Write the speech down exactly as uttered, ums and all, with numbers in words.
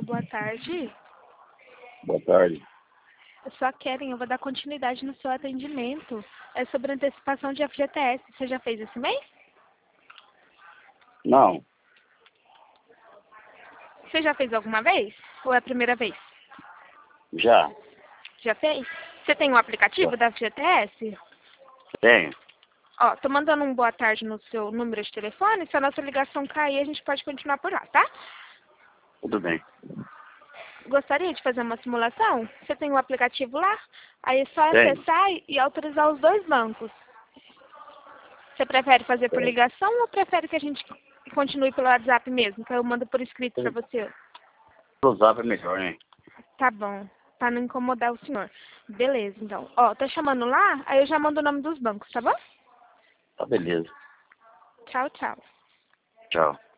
boa tarde. Boa tarde. Eu sou a Keren, eu vou dar continuidade no seu atendimento. É sobre antecipação de F G T S. Você já fez esse mês? Não, Você já fez alguma vez? Ou é a primeira vez? já. Já fez? Você tem um aplicativo da F G T S? Tenho. Ó, tô mandando um boa tarde no seu número de telefone. Se a nossa ligação cair, a gente pode continuar por lá, tá? Tudo bem. Gostaria de fazer uma simulação? Você tem um aplicativo lá? Aí é só Tenho. acessar e autorizar os dois bancos. Você prefere fazer por Tenho. ligação ou prefere que a gente continue pelo WhatsApp mesmo? Que eu mando por escrito pra você. Usar é melhor, né? Tá bom. Pra não incomodar o senhor. Beleza, então. Ó, tá chamando lá? Aí eu já mando o nome dos bancos, tá bom? Tá beleza. Tchau, tchau. Tchau.